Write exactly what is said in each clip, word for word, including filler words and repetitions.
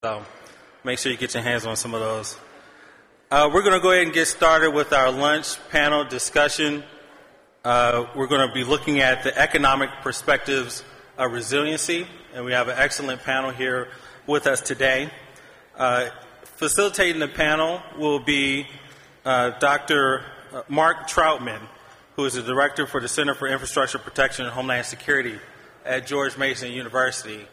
So make sure you get your hands on some of those. Uh, we're going to go ahead and get started with our lunch panel discussion. Uh, we're going to be looking at the economic perspectives of resiliency, and we have an excellent panel here with us today. Uh, facilitating the panel will be uh, Doctor Mark Troutman, who is the Director for the Center for Infrastructure Protection and Homeland Security at George Mason University.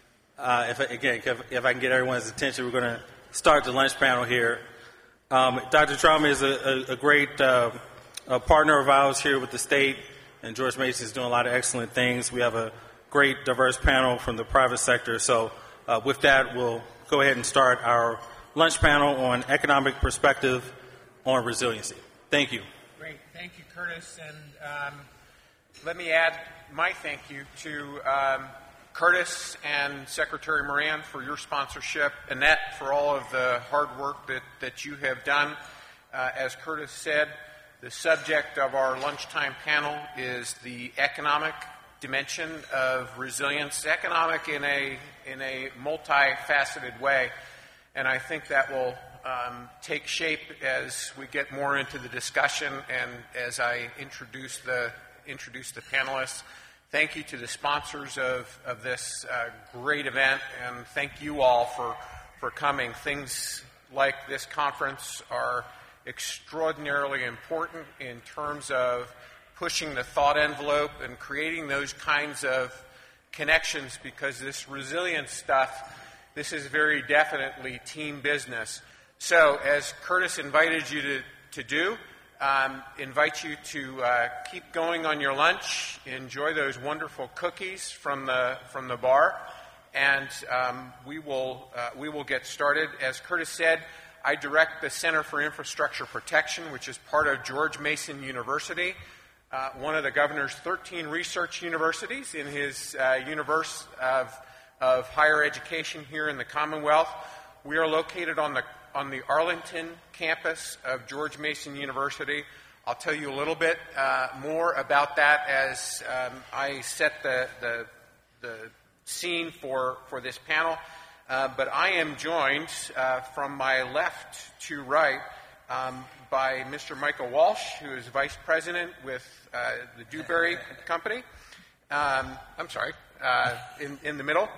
Uh, if, again, if, if I can get everyone's attention, we're going to start the lunch panel here. Um, Doctor Troutman is a, a, a great uh, a partner of ours here with the state, and George Mason is doing a lot of excellent things. We have a great, diverse panel from the private sector. So uh, with that, we'll go ahead and start our lunch panel on economic perspective on resiliency. Thank you. Great. Thank you, Curtis. And um, let me add my thank you to um, Curtis and Secretary Moran for your sponsorship, Annette for all of the hard work that, that you have done. Uh, as Curtis said, the subject of our lunchtime panel is the economic dimension of resilience, economic in a, in a multifaceted way. And I think that will um, take shape as we get more into the discussion and as I introduce the, introduce the panelists. Thank you to the sponsors of, of this uh, great event, and thank you all for, for coming. Things like this conference are extraordinarily important in terms of pushing the thought envelope and creating those kinds of connections, because this resilience stuff, this is very definitely team business. So, as Curtis invited you to, to do, Um, invite you to uh, keep going on your lunch, enjoy those wonderful cookies from the from the bar, and um, we will uh, we will get started. As Curtis said, I direct the Center for Infrastructure Protection, which is part of George Mason University, uh, one of the governor's thirteen research universities in his uh, universe of of higher education here in the Commonwealth. We are located on the on the Arlington campus of George Mason University. I'll tell you a little bit uh, more about that as um, I set the, the, the scene for, for this panel. Uh, but I am joined uh, from my left to right um, by Mister Michael Walsh, who is Vice President with uh, the Dewberry Company. Um, I'm sorry, uh, in, in the middle.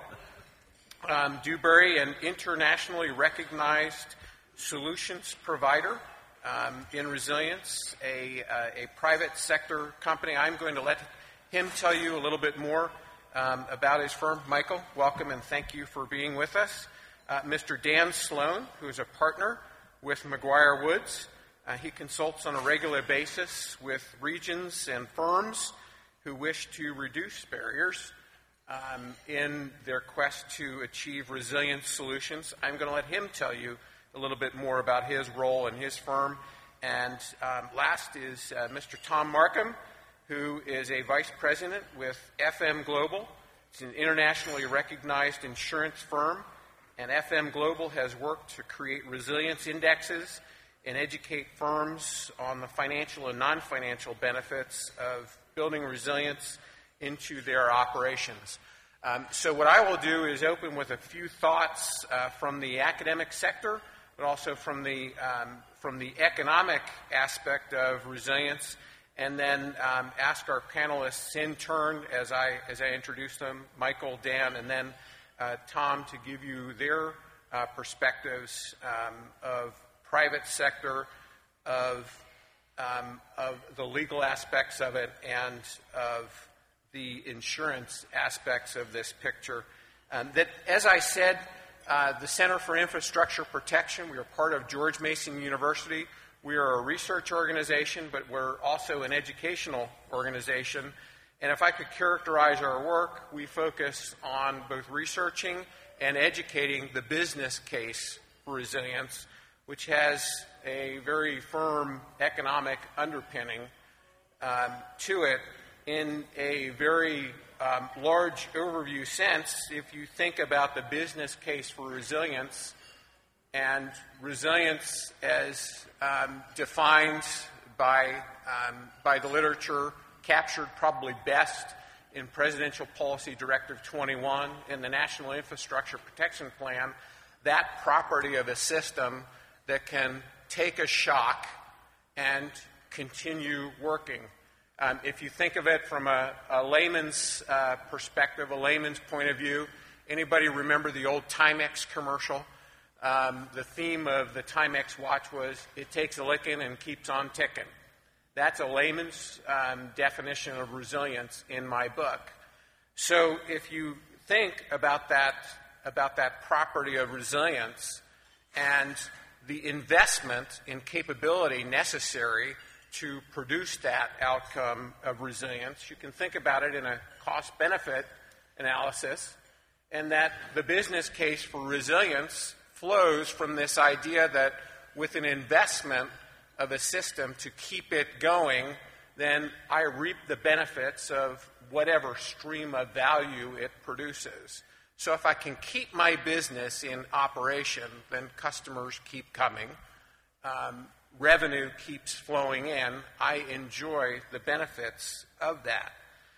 Um, Dewberry, an internationally recognized solutions provider um, in resilience, a, uh, a private sector company. I'm going to let him tell you a little bit more um, about his firm. Michael, welcome and thank you for being with us. Uh, Mister Dan Sloan, who is a partner with McGuire Woods. Uh, he consults on a regular basis with regions and firms who wish to reduce barriers um, in their quest to achieve resilience solutions. I'm going to let him tell you a little bit more about his role and his firm. And um, last is uh, Mister Tom Markham, who is a vice president with F M Global. It's an internationally recognized insurance firm, and F M Global has worked to create resilience indexes and educate firms on the financial and non-financial benefits of building resilience into their operations. Um, so what I will do is open with a few thoughts uh, from the academic sector, but also from the um, from the economic aspect of resilience, and then um, ask our panelists in turn as I as I introduce them, Michael, Dan, and then uh, Tom, to give you their uh, perspectives um, of private sector, of um, of the legal aspects of it, and of the insurance aspects of this picture. Um, that, as I said, uh, the Center for Infrastructure Protection, we are part of George Mason University. We are a research organization, but we're also an educational organization. And if I could characterize our work, we focus on both researching and educating the business case for resilience, which has a very firm economic underpinning um, to it. In a very um, large overview sense, if you think about the business case for resilience, and resilience as um, defined by, um, by the literature, captured probably best in Presidential Policy Directive twenty-one and the National Infrastructure Protection Plan, that property of a system that can take a shock and continue working. Um, if you think of it from a, a layman's uh, perspective, a layman's point of view, anybody remember the old Timex commercial? Um, the theme of the Timex watch was, it takes a licking and keeps on ticking. That's a layman's um, definition of resilience in my book. So if you think about that, about that property of resilience and the investment in capability necessary to produce that outcome of resilience, you can think about it in a cost-benefit analysis, and that the business case for resilience flows from this idea that with an investment of a system to keep it going, then I reap the benefits of whatever stream of value it produces. So if I can keep my business in operation, then customers keep coming. Um, revenue keeps flowing in. I enjoy the benefits of that.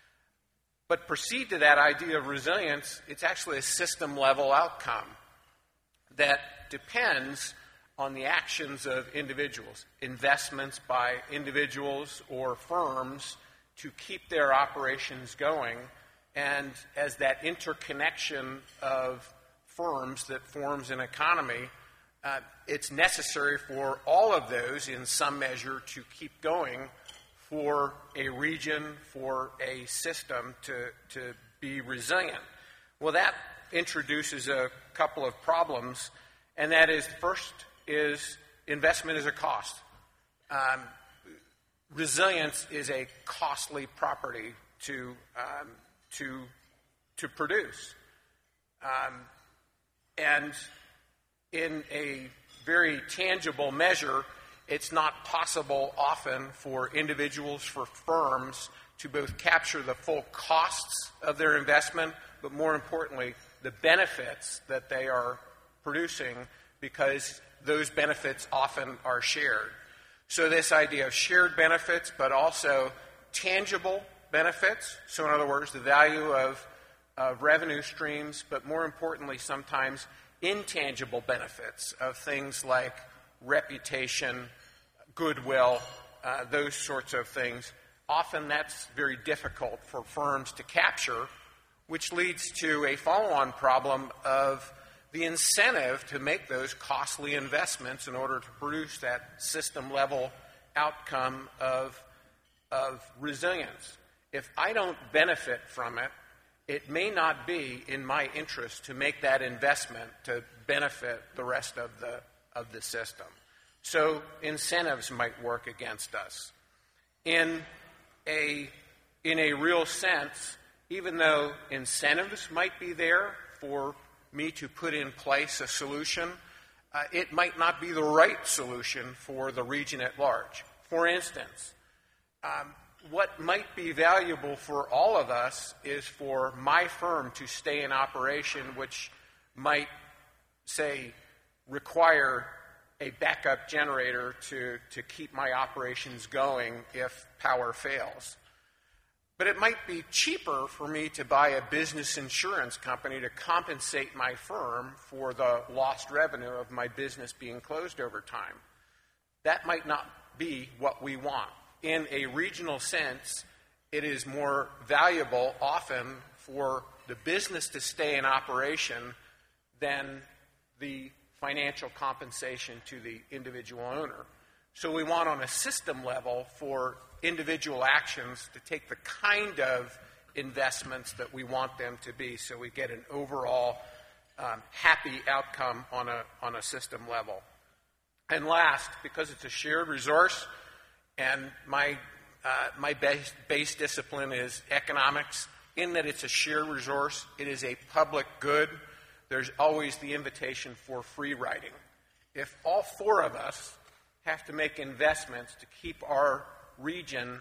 But proceed to that idea of resilience, it's actually a system-level outcome that depends on the actions of individuals, investments by individuals or firms to keep their operations going. And as that interconnection of firms that forms an economy, uh, it's necessary for all of those in some measure to keep going for a region, for a system to, to be resilient. Well, that introduces a couple of problems, and that is, first is investment is a cost. Um, resilience is a costly property to um, to to produce, um, and in a very tangible measure, it's not possible often for individuals, for firms, to both capture the full costs of their investment, but more importantly, the benefits that they are producing, because those benefits often are shared. So this idea of shared benefits, but also tangible benefits, so in other words, the value of, of revenue streams, but more importantly, sometimes intangible benefits of things like reputation, goodwill, uh, those sorts of things. Often that's very difficult for firms to capture, which leads to a follow-on problem of the incentive to make those costly investments in order to produce that system-level outcome of, of resilience. If I don't benefit from it, it may not be in my interest to make that investment to benefit the rest of the, of the system. So incentives might work against us. In a, in a real sense, even though incentives might be there for me to put in place a solution, uh, it might not be the right solution for the region at large. For instance, um, what might be valuable for all of us is for my firm to stay in operation, which might, say, require a backup generator to, to keep my operations going if power fails. But it might be cheaper for me to buy a business insurance company to compensate my firm for the lost revenue of my business being closed over time. That might not be what we want. In a regional sense, it is more valuable often for the business to stay in operation than the financial compensation to the individual owner. So we want on a system level for individual actions to take the kind of investments that we want them to be, so we get an overall um, happy outcome on a, on a system level. And last, because it's a shared resource, and my, uh, my base, base discipline is economics, in that it's a shared resource, it is a public good, there's always the invitation for free riding. If all four of us have to make investments to keep our region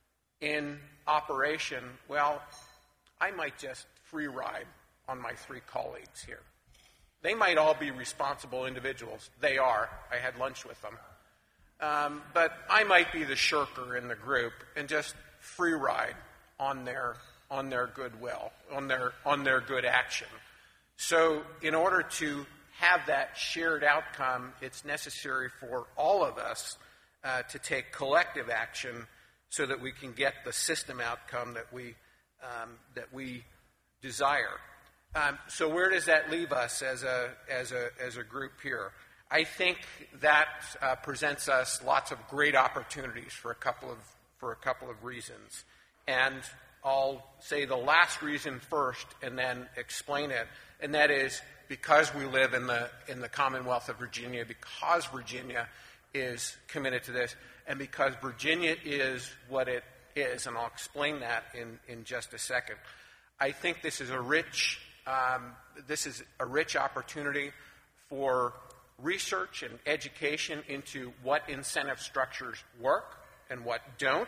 in operation, well, I might just free ride on my three colleagues here. They might all be responsible individuals. They are. I had lunch with them. Um, but I might be the shirker in the group and just free ride on their on their goodwill, on their on their good action. So in order to have that shared outcome, it's necessary for all of us uh, to take collective action so that we can get the system outcome that we um, that we desire. Um, so where does that leave us as a as a as a group here? I think that uh, presents us lots of great opportunities for a couple of for a couple of reasons, and I'll say the last reason first, and then explain it, and that is because we live in the in the Commonwealth of Virginia, because Virginia is committed to this, and because Virginia is what it is, and I'll explain that in, in just a second. I think this is a rich um, this is a rich opportunity for research and education into what incentive structures work and what don't,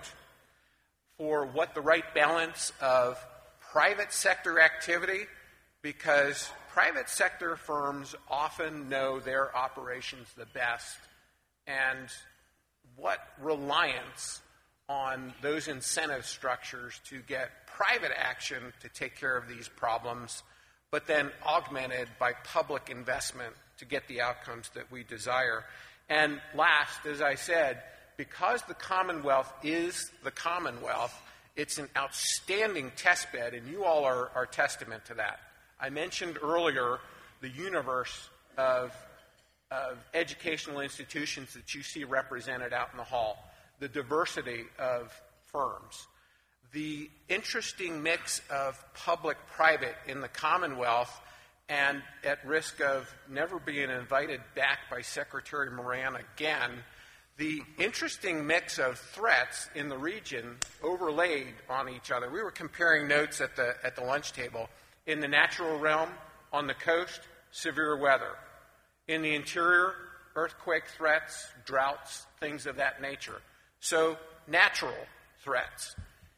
for what the right balance of private sector activity, because private sector firms often know their operations the best, and what reliance on those incentive structures to get private action to take care of these problems, but then augmented by public investment to get the outcomes that we desire. And last, as I said, because the Commonwealth is the Commonwealth, it's an outstanding test bed, and you all are, are testament to that. I mentioned earlier the universe of, of educational institutions that you see represented out in the hall, the diversity of firms, the interesting mix of public-private in the Commonwealth, and at risk of never being invited back by Secretary Moran again, the interesting mix of threats in the region overlaid on each other. We were comparing notes at the, at the lunch table. In the natural realm, on the coast, severe weather. In the interior, earthquake threats, droughts, things of that nature. So, natural threats.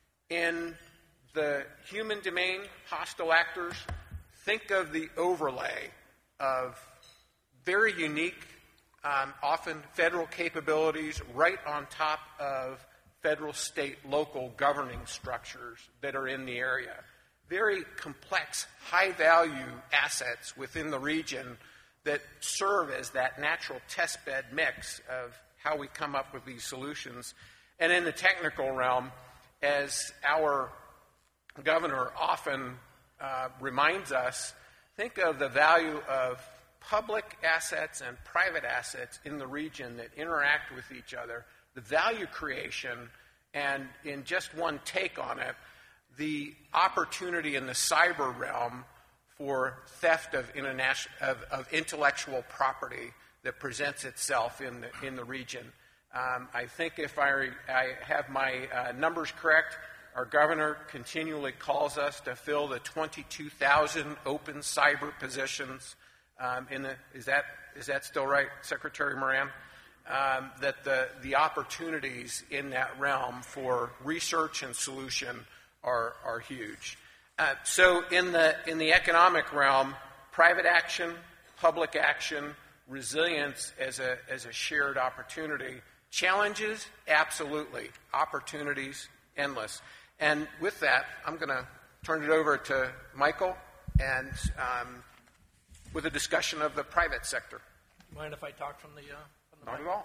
In the human domain, hostile actors, think of the overlay of very unique, um, often federal capabilities right on top of federal, state, local governing structures that are in the area. Very complex, high-value assets within the region that serve as that natural testbed mix of how we come up with these solutions. And in the technical realm, as our governor often uh, reminds us, think of the value of public assets and private assets in the region that interact with each other, the value creation, and in just one take on it, the opportunity in the cyber realm for theft of, of, of intellectual property that presents itself in the, in the region. Um, I think if I, I have my uh, numbers correct, our governor continually calls us to fill the twenty-two thousand open cyber positions. Um, in the, is that is that still right, Secretary Moran? Um, that the, the opportunities in that realm for research and solution are, are huge. Uh, so in the in the economic realm, private action, public action, resilience as a as a shared opportunity. Challenges, absolutely. Opportunities, endless. And with that, I'm going to turn it over to Michael and um, with a discussion of the private sector. Mind if I talk from the, uh, from the Not at all.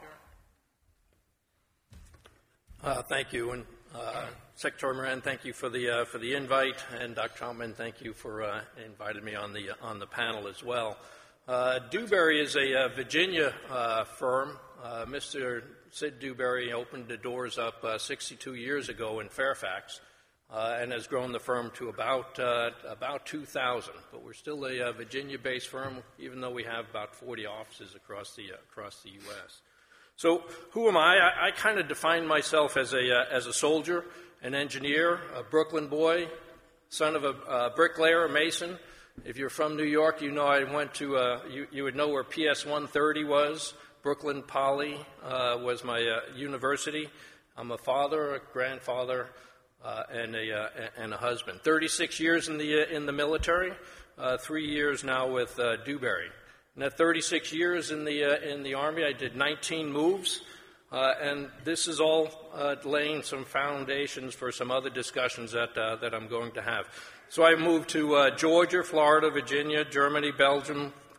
Uh, thank you, and uh, Secretary Moran, thank you for the uh, for the invite, and Doctor Troutman, thank you for uh, inviting me on the on the panel as well. Uh, Dewberry is a uh, Virginia uh, firm. Uh, Mister Sid Dewberry opened the doors up uh, sixty-two years ago in Fairfax, uh, and has grown the firm to about uh, about two thousand. But we're still a uh, Virginia-based firm, even though we have about forty offices across the uh, across the U S So, who am I? I, I kind of define myself as a uh, as a soldier, an engineer, a Brooklyn boy, son of a uh, bricklayer, a mason. If you're from New York, you know I went to. Uh, you, you would know where P S one thirty was. Brooklyn Poly uh, was my uh, university. I'm a father, a grandfather, uh, and a uh, and a husband. thirty-six years in the uh, in the military. Uh, three years now with uh, Dewberry. In that thirty-six years in the uh, in the Army, I did nineteen moves, uh, and this is all uh, laying some foundations for some other discussions that uh, that I'm going to have. So I moved to uh, Georgia, Florida, Virginia, Germany, Belgium,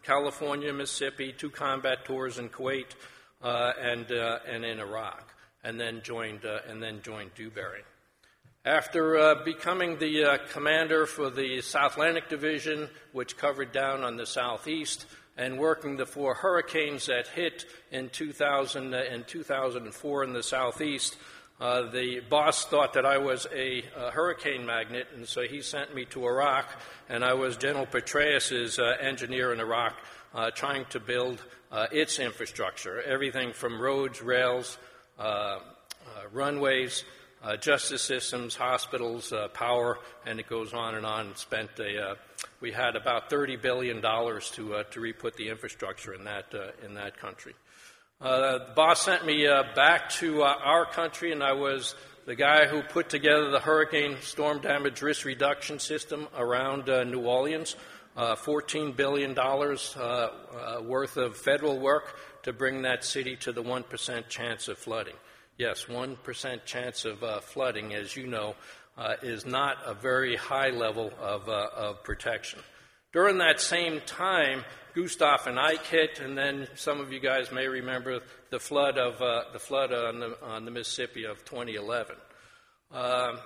California, Mississippi, two combat tours in Kuwait uh, and, uh, and in Iraq, and then joined, uh, and then joined Dewberry. After uh, becoming the uh, commander for the South Atlantic Division, which covered down on the southeast, and working the four hurricanes that hit in two thousand and two thousand four in the southeast, uh, the boss thought that I was a, a hurricane magnet, and so he sent me to Iraq, and I was General Petraeus's uh, engineer in Iraq, uh, trying to build uh, its infrastructure, everything from roads, rails, uh, uh, runways, Uh, justice systems, hospitals, uh, power, and it goes on and on. Spent a, uh, we had about thirty billion dollars to uh, to re-put the infrastructure in that uh, in that country. Uh, the boss sent me uh, back to uh, our country, and I was the guy who put together the hurricane storm damage risk reduction system around uh, New Orleans. Uh, fourteen billion dollars uh, uh, worth of federal work to bring that city to the one percent chance of flooding. Yes, one percent chance of uh, flooding, as you know, uh, is not a very high level of, uh, of protection. During that same time, Gustav and Ike hit, and then some of you guys may remember the flood of uh, the flood on the, on the Mississippi of twenty eleven. Uh,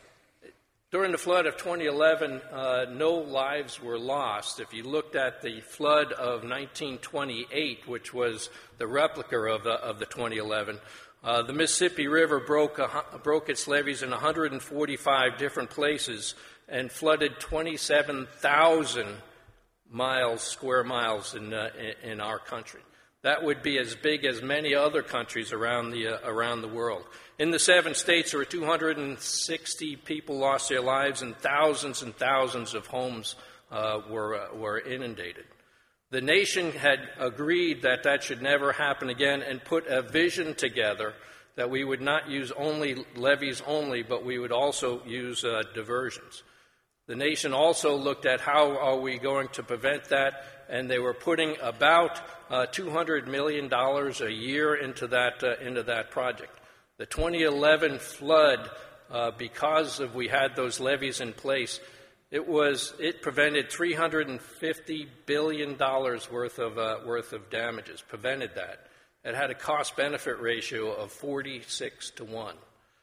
during the flood of twenty eleven, uh, no lives were lost. If you looked at the flood of nineteen twenty-eight, which was the replica of the, of the twenty eleven, Uh, the Mississippi River broke, a, broke its levees in one hundred forty-five different places and flooded twenty-seven thousand miles, square miles in, uh, in, in our country. That would be as big as many other countries around the, uh, around the world. In the seven states, there were two hundred sixty people lost their lives, and thousands and thousands of homes uh, were, uh, were inundated. The nation had agreed that that should never happen again and put a vision together that we would not use only levees only, but we would also use uh, diversions. The nation also looked at how are we going to prevent that, and they were putting about uh, two hundred million dollars a year into that, uh, into that project. The twenty eleven flood, uh, because of we had those levees in place, It was it prevented three hundred fifty billion dollars worth of uh, worth of damages. Prevented that. It had a cost-benefit ratio of forty-six to one,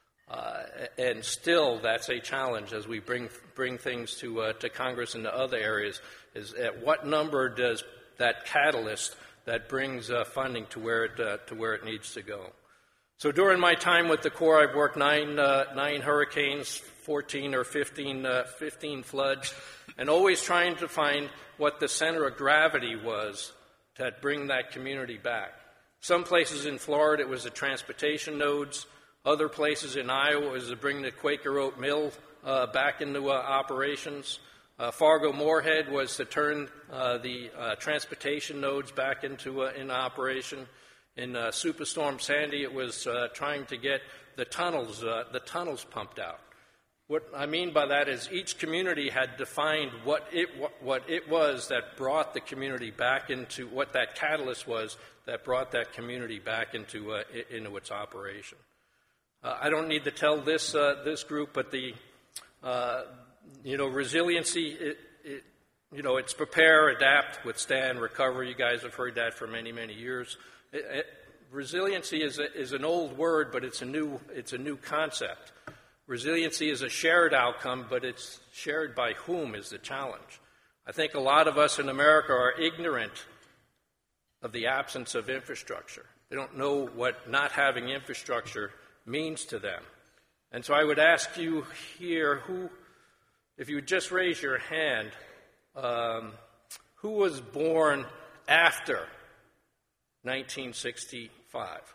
uh, and still that's a challenge as we bring bring things to uh, to Congress and to other areas. Is at what number does that catalyst that brings uh, funding to where it uh, to where it needs to go? So during my time with the Corps, I've worked nine uh, nine hurricanes, fourteen or fifteen, uh, fifteen floods, and always trying to find what the center of gravity was to bring that community back. Some places in Florida, it was the transportation nodes. Other places in Iowa, it was to bring the Quaker Oat Mill uh, back into uh, operations. Uh, Fargo-Moorhead was to turn uh, the uh, transportation nodes back into uh, in operation. In uh, Superstorm Sandy, it was uh, trying to get the tunnels, uh, the tunnels pumped out. What I mean by that is each community had defined what it what, what it was that brought the community back into what that catalyst was that brought that community back into uh, into its operation. Uh, I don't need to tell this uh, this group, but the uh, you know resiliency. It, it, you know, it's prepare, adapt, withstand, recover. You guys have heard that for many many years. It, it, resiliency is a, is an old word, but it's a new it's a new concept. Resiliency is a shared outcome, but it's shared by whom is the challenge. I think a lot of us in America are ignorant of the absence of infrastructure. They don't know what not having infrastructure means to them. And so I would ask you here, who, if you would just raise your hand, um, who was born after nineteen sixty-five?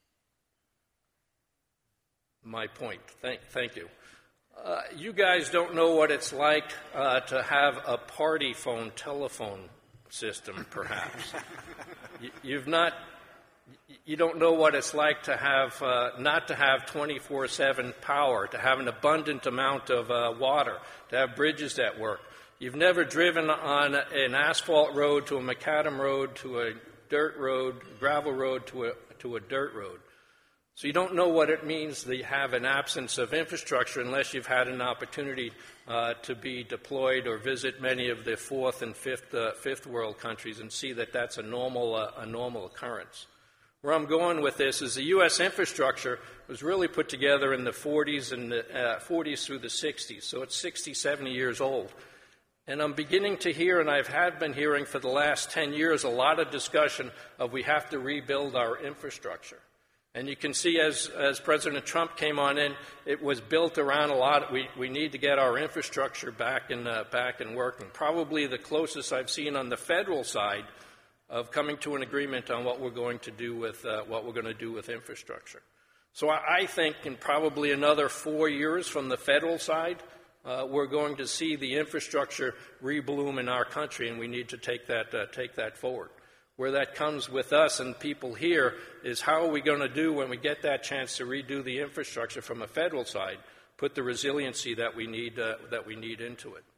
My point. Thank, thank you. Uh, you guys don't know what it's like uh, to have a party phone telephone system, perhaps. you, you've not. You don't know what it's like to have uh, not to have twenty-four seven power, to have an abundant amount of uh, water, to have bridges that work. You've never driven on an asphalt road to a macadam road to a dirt road, gravel road to a to a dirt road. So you don't know what it means to have an absence of infrastructure unless you've had an opportunity uh, to be deployed or visit many of the fourth and fifth, uh, fifth world countries and see that that's a normal, uh, a normal occurrence. Where I'm going with this is the U S infrastructure was really put together in the forties and the uh, forties through the sixties, so it's sixty, seventy years old. And I'm beginning to hear, and I've had been hearing for the last ten years, a lot of discussion of we have to rebuild our infrastructure. And you can see as, as President Trump came on in, it was built around a lot. We, we need to get our infrastructure back in, uh, back and working. Probably the closest I've seen on the federal side of coming to an agreement on what we're going to do with, uh, what we're going to do with infrastructure. So I, I think in probably another four years from the federal side, uh, we're going to see the infrastructure rebloom in our country, and we need to take that, uh, take that forward. Where that comes with us and people here is how are we going to do when we get that chance to redo the infrastructure from a federal side, put the resiliency that we need, uh, that we need into it.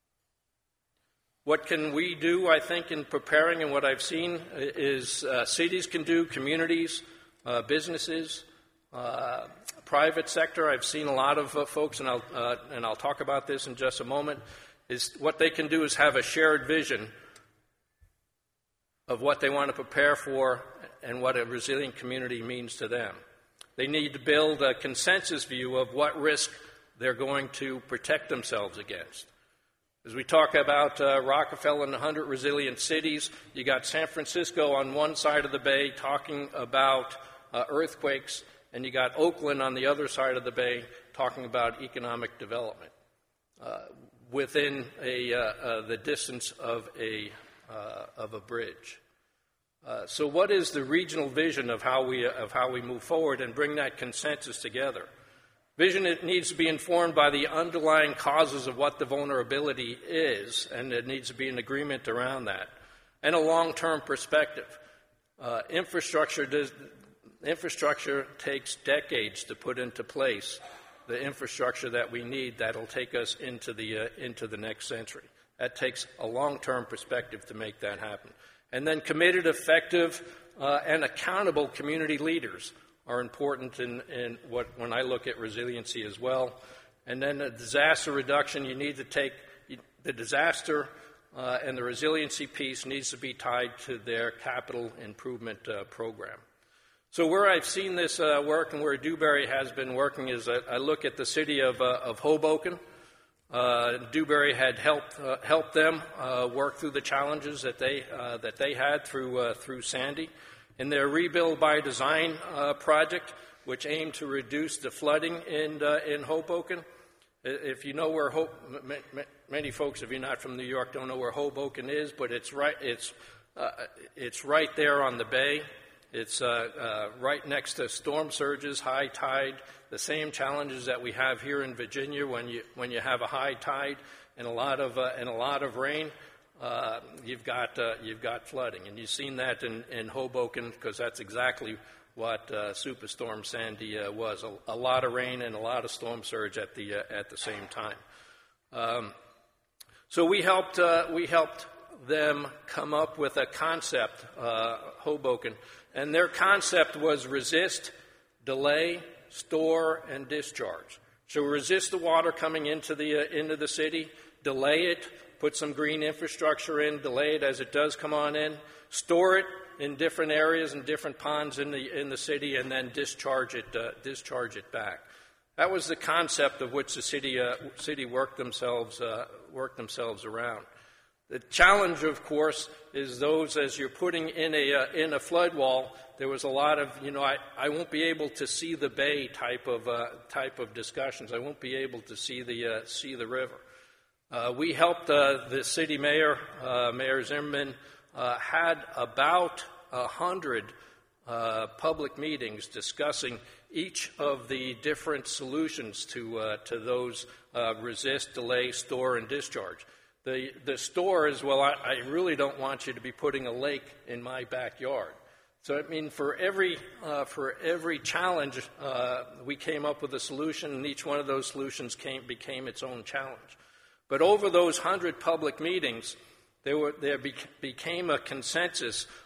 What can we do, I think, in preparing, and what I've seen is uh, cities can do, communities, uh, businesses, uh, private sector. I've seen a lot of uh, folks, and I'll, uh, and I'll talk about this in just a moment, is what they can do is have a shared vision of what they want to prepare for and what a resilient community means to them. They need to build a consensus view of what risk they're going to protect themselves against. As we talk about uh, Rockefeller and one hundred resilient cities, you got San Francisco on one side of the bay talking about uh, earthquakes, and you got Oakland on the other side of the bay talking about economic development uh, within a, uh, uh, the distance of a, uh, of a bridge. Uh, so what is the regional vision of how, we, of how we move forward and bring that consensus together? Vision it needs to be informed by the underlying causes of what the vulnerability is, and it needs to be an agreement around that, and a long-term perspective. Uh, infrastructure, does, infrastructure takes decades to put into place the infrastructure that we need that'll take us into the, uh, into the next century. That takes a long-term perspective to make that happen. And then committed, effective, uh, and accountable community leaders are important in, in what, when I look at resiliency as well. And then the disaster reduction, you need to take the disaster uh, and the resiliency piece needs to be tied to their capital improvement uh, program. So where I've seen this uh, work and where Dewberry has been working is I, I look at the city of, uh, of Hoboken. Uh, Dewberry had helped uh, helped them uh, work through the challenges that they uh, that they had through uh, through Sandy. In their Rebuild by Design uh, project, which aimed to reduce the flooding in uh, in Hoboken. If you know where Ho- m- m- many folks, if you're not from New York, don't know where Hoboken is, but it's right it's uh, it's right there on the bay. It's uh, uh, right next to storm surges, high tide, the same challenges that we have here in Virginia when you when you have a high tide and a lot of uh, and a lot of rain. Uh, you've got uh, you've got flooding, and you've seen that in, in Hoboken because that's exactly what uh, Superstorm Sandy uh, was: a, a lot of rain and a lot of storm surge at the uh, at the same time. Um, so we helped uh, we helped them come up with a concept, uh, Hoboken, and their concept was resist, delay, store, and discharge. So resist the water coming into the uh, into the city, delay it. Put some green infrastructure in, delay it as it does come on in, store it in different areas and different ponds in the in the city, and then discharge it uh, discharge it back. That was the concept of which the city uh, city worked themselves uh, worked themselves around. The challenge, of course, is those as you're putting in a uh, in a flood wall. There was a lot of you know I, I won't be able to see the bay type of uh, type of discussions. I won't be able to see the uh, see the river. Uh, we helped uh, the city mayor, uh, Mayor Zimmerman, uh, had about a hundred uh, public meetings discussing each of the different solutions to uh, to those uh, resist, delay, store, and discharge. The the store is well. I, I really don't want you to be putting a lake in my backyard. So I mean, for every uh, for every challenge, uh, we came up with a solution, and each one of those solutions came became its own challenge. But over those hundred public meetings, there, were, there be, became a consensus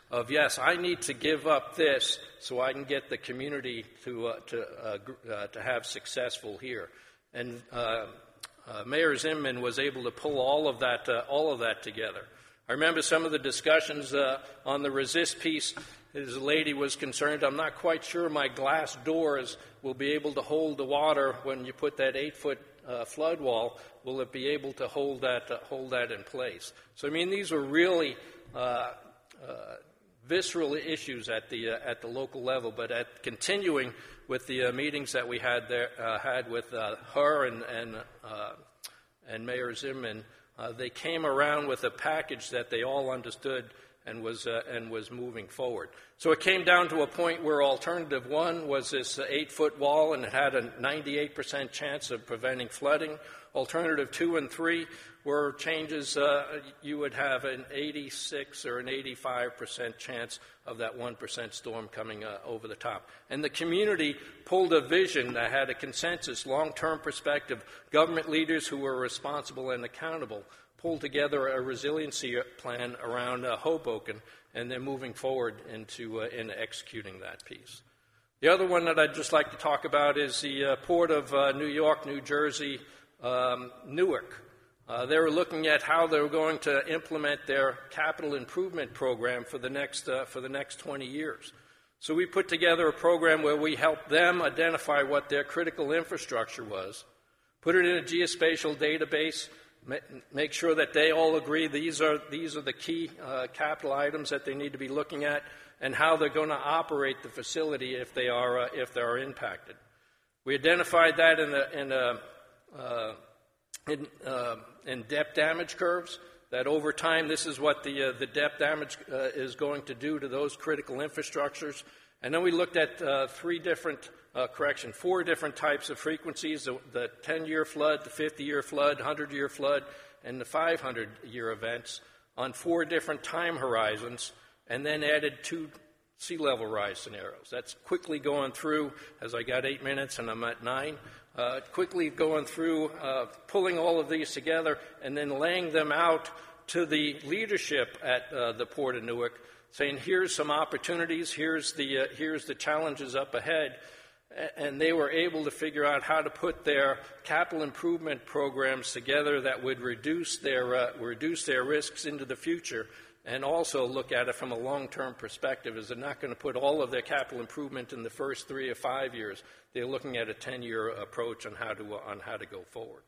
of, yes, I need to give up this so I can get the community to, uh, to, uh, uh, to have successful here. And uh, uh, Mayor Zimmerman was able to pull all of that, uh, all of that together. I remember some of the discussions uh, on the resist piece. His lady was concerned, I'm not quite sure my glass doors will be able to hold the water when you put that eight-foot uh, flood wall. Will it be able to hold that, uh, hold that in place? So, I mean, these were really uh, uh, visceral issues at the, uh, at the local level, but at continuing with the uh, meetings that we had there, uh, had with uh, her and, and, uh, and Mayor Zimmerman, uh, they came around with a package that they all understood and was, uh, and was moving forward. So it came down to a point where alternative one was this eight-foot wall, and it had a ninety-eight percent chance of preventing flooding. Alternative two and three were changes, uh, you would have an eighty-six or an eighty-five percent chance of that one percent storm coming uh, over the top. And the community pulled a vision that had a consensus, long-term perspective. Government leaders who were responsible and accountable pulled together a resiliency plan around uh, Hoboken, and they're moving forward into, uh, into executing that piece. The other one that I'd just like to talk about is the uh, Port of uh, New York, New Jersey, um, Newark. Uh, they were looking at how they were going to implement their capital improvement program for the next, uh, for the next twenty years. So we put together a program where we helped them identify what their critical infrastructure was, put it in a geospatial database, make sure that they all agree these are, these are the key uh, capital items that they need to be looking at, and how they're going to operate the facility if they are, uh, if they are impacted. We identified that in, the, in, a, uh, in, uh, in depth damage curves, that over time this is what the, uh, the depth damage uh, is going to do to those critical infrastructures. And then we looked at uh, three different Uh, correction, four different types of frequencies, the, the ten-year flood, the fifty-year flood, one hundred-year flood, and the five hundred-year events on four different time horizons, and then added two sea level rise scenarios. That's quickly going through, as I got eight minutes and I'm at nine, uh, quickly going through, uh, pulling all of these together, and then laying them out to the leadership at uh, the Port of Newark, saying, here's some opportunities, here's the, uh, here's the challenges up ahead. And they were able to figure out how to put their capital improvement programs together that would reduce their, uh, reduce their risks into the future, and also look at it from a long-term perspective, as they're not going to put all of their capital improvement in the first three or five years. They're looking at a ten-year approach on how to, uh, on how to go forward.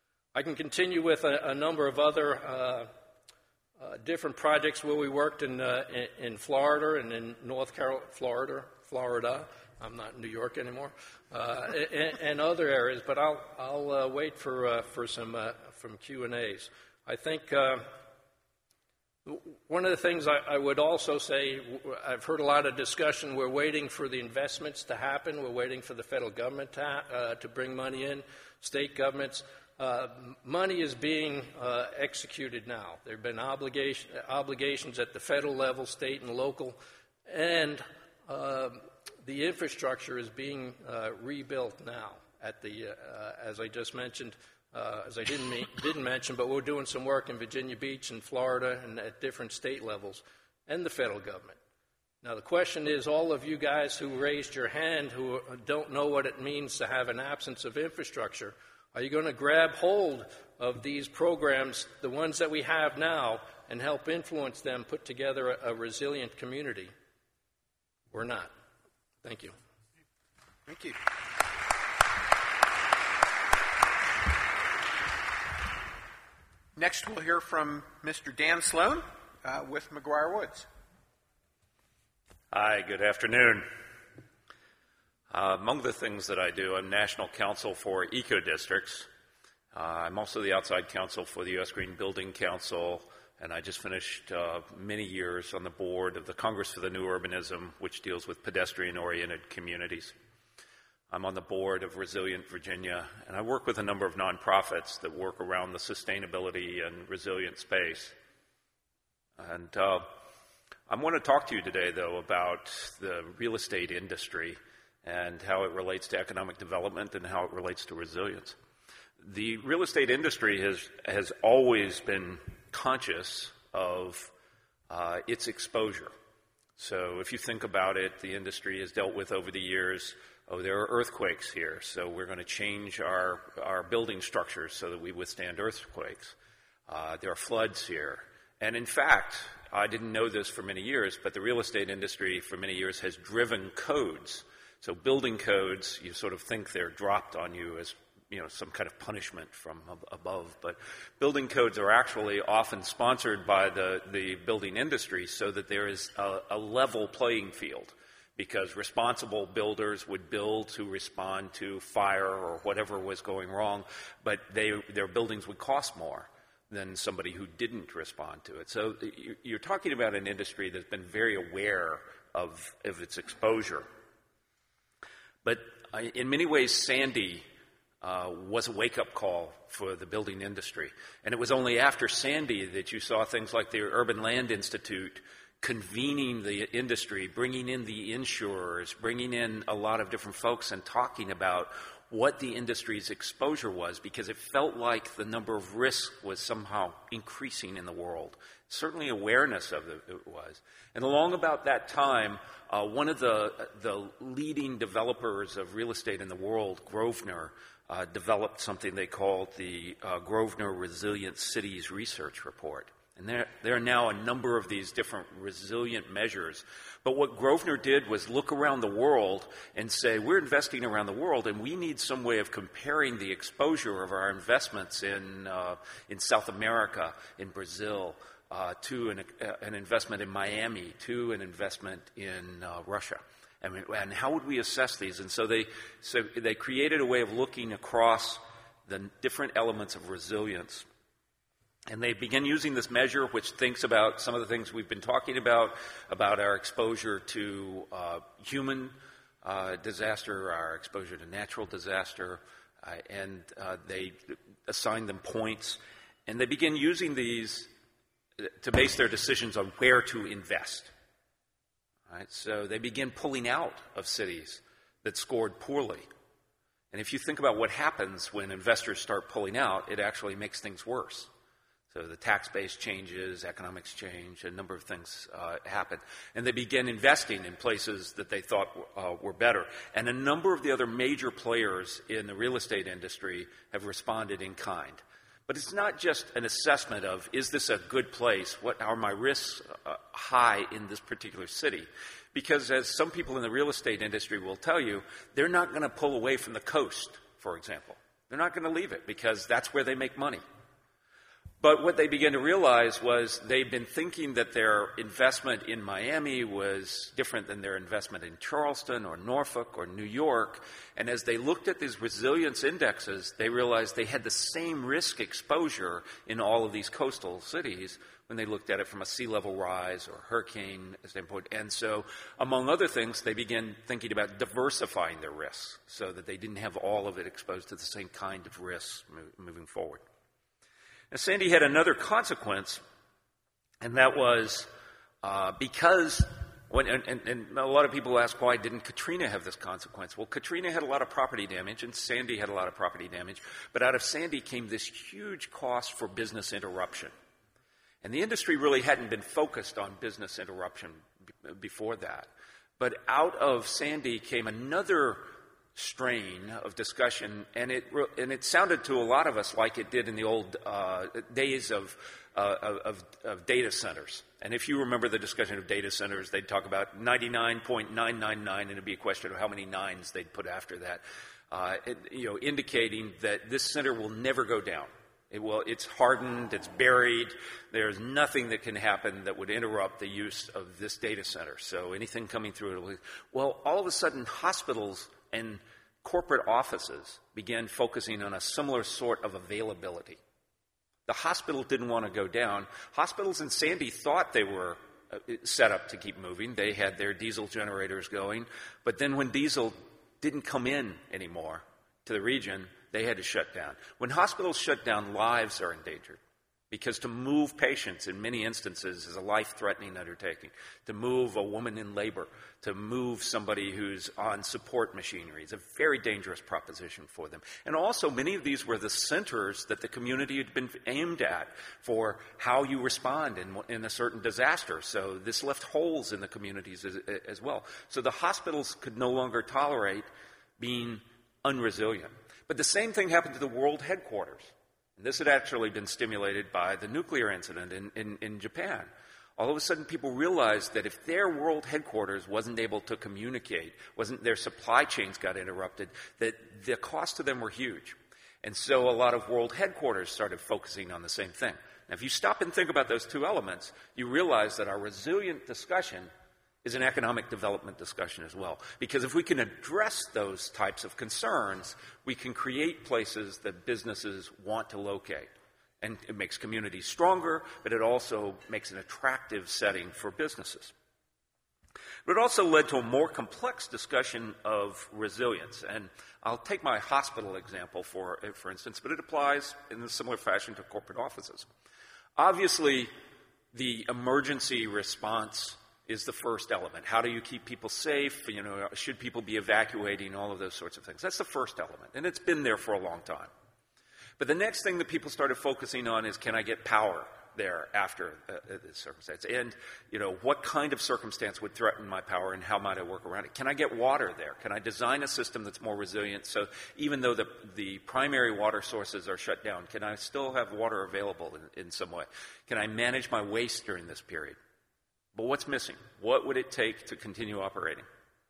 I can continue with a, a number of other uh, uh, different projects where we worked in, uh, in, in Florida and in North Carolina, Florida, Florida. I'm not in New York anymore, uh, and, and other areas. But I'll I'll uh, wait for uh, for some uh, from Q and A's. I think uh, one of the things I, I would also say, I've heard a lot of discussion. We're waiting for the investments to happen. We're waiting for the federal government to, uh, to bring money in, state governments. Uh, money is being uh, executed now. There have been obligation, obligations at the federal level, state and local, and uh, the infrastructure is being uh, rebuilt now. At the, uh, as I just mentioned, uh, as I didn't mean, didn't mention, but we're doing some work in Virginia Beach and Florida and at different state levels, and the federal government. Now the question is, all of you guys who raised your hand who don't know what it means to have an absence of infrastructure, are you going to grab hold of these programs, the ones that we have now, and help influence them, put together a, a resilient community, or not? Thank you. Thank you. Next, we'll hear from Mister Dan Sloan uh, with McGuire Woods. Hi, good afternoon. Uh, among the things that I do, I'm National Counsel for Eco Districts. Uh, I'm also the outside counsel for the U S Green Building Council, and I just finished uh, many years on the board of the Congress for the New Urbanism, which deals with pedestrian-oriented communities. I'm on the board of Resilient Virginia, and I work with a number of nonprofits that work around the sustainability and resilient space. And uh, I want to talk to you today, though, about the real estate industry and how it relates to economic development and how it relates to resilience. The real estate industry has, has always been conscious of uh, its exposure. So if you think about it, the industry has dealt with over the years, oh, there are earthquakes here, so we're going to change our, our building structures so that we withstand earthquakes. Uh, there are floods here. And in fact, I didn't know this for many years, but the real estate industry for many years has driven codes. So building codes, you sort of think they're dropped on you as, you know, some kind of punishment from above. But building codes are actually often sponsored by the, the building industry so that there is a, a level playing field, because responsible builders would build to respond to fire or whatever was going wrong, but they, their buildings would cost more than somebody who didn't respond to it. So you're talking about an industry that's been very aware of, of its exposure. But in many ways, Sandy uh, was a wake-up call for the building industry. And it was only after Sandy that you saw things like the Urban Land Institute convening the industry, bringing in the insurers, bringing in a lot of different folks and talking about what the industry's exposure was, because it felt like the number of risks was somehow increasing in the world. Certainly awareness of it was. And along about that time, uh, one of the, the leading developers of real estate in the world, Grosvenor, uh, developed something they called the uh, Grosvenor Resilient Cities Research Report. And there, there are now a number of these different resilient measures. But what Grosvenor did was look around the world and say, we're investing around the world, and we need some way of comparing the exposure of our investments in, uh, in South America, in Brazil, uh, to an, uh, an investment in Miami, to an investment in uh, Russia. And, and how would we assess these? And so they, so they created a way of looking across the different elements of resilience. And they began using this measure, which thinks about some of the things we've been talking about, about our exposure to uh, human uh, disaster, our exposure to natural disaster, uh, and uh, they assigned them points. And they began using these to base their decisions on where to invest. All right? So they began pulling out of cities that scored poorly. And if you think about what happens when investors start pulling out, it actually makes things worse. So the tax base changes, economics change, a number of things uh, happen. And they began investing in places that they thought uh, were better. And a number of the other major players in the real estate industry have responded in kind. But it's not just an assessment of, is this a good place? What are my risks uh, high in this particular city? Because as some people in the real estate industry will tell you, they're not going to pull away from the coast, for example. They're not going to leave it because that's where they make money. But what they began to realize was they'd been thinking that their investment in Miami was different than their investment in Charleston or Norfolk or New York. And as they looked at these resilience indexes, they realized they had the same risk exposure in all of these coastal cities when they looked at it from a sea level rise or hurricane standpoint. And so, among other things, they began thinking about diversifying their risks so that they didn't have all of it exposed to the same kind of risks moving forward. Now, Sandy had another consequence, and that was uh, because, when, and, and, and a lot of people ask, why didn't Katrina have this consequence? Well, Katrina had a lot of property damage, and Sandy had a lot of property damage, but out of Sandy came this huge cost for business interruption. And the industry really hadn't been focused on business interruption b- before that. But out of Sandy came another strain of discussion, and it and it sounded to a lot of us like it did in the old uh, days of, uh, of of data centers. And if you remember the discussion of data centers, they'd talk about ninety-nine point nine nine nine, and it'd be a question of how many nines they'd put after that, uh, it, you know, indicating that this center will never go down. It will. It's hardened. It's buried. There's nothing that can happen that would interrupt the use of this data center. So anything coming through it, well, all of a sudden, hospitals and corporate offices began focusing on a similar sort of availability. The hospital didn't want to go down. Hospitals in Sandy thought they were set up to keep moving. They had their diesel generators going. But then when diesel didn't come in anymore to the region, they had to shut down. When hospitals shut down, lives are endangered. Because to move patients in many instances is a life-threatening undertaking. To move a woman in labor, to move somebody who's on support machinery is a very dangerous proposition for them. And also, many of these were the centers that the community had been aimed at for how you respond in, in a certain disaster. So this left holes in the communities as, as well. So the hospitals could no longer tolerate being unresilient. But the same thing happened to the world headquarters. This had actually been stimulated by the nuclear incident in, in, in Japan. All of a sudden, people realized that if their world headquarters wasn't able to communicate, wasn't their supply chains got interrupted, that the costs to them were huge. And so a lot of world headquarters started focusing on the same thing. Now, if you stop and think about those two elements, you realize that our resilient discussion is an economic development discussion as well. Because if we can address those types of concerns, we can create places that businesses want to locate. And it makes communities stronger, but it also makes an attractive setting for businesses. But it also led to a more complex discussion of resilience. And I'll take my hospital example, for, for instance, but it applies in a similar fashion to corporate offices. Obviously, the emergency response is the first element. How do you keep people safe? You know, should people be evacuating? All of those sorts of things. That's the first element, and it's been there for a long time. But the next thing that people started focusing on is, can I get power there after uh, this circumstance? And, you know, what kind of circumstance would threaten my power, and how might I work around it? Can I get water there? Can I design a system that's more resilient so even though the, the primary water sources are shut down, can I still have water available in, in some way? Can I manage my waste during this period? But what's missing? What would it take to continue operating?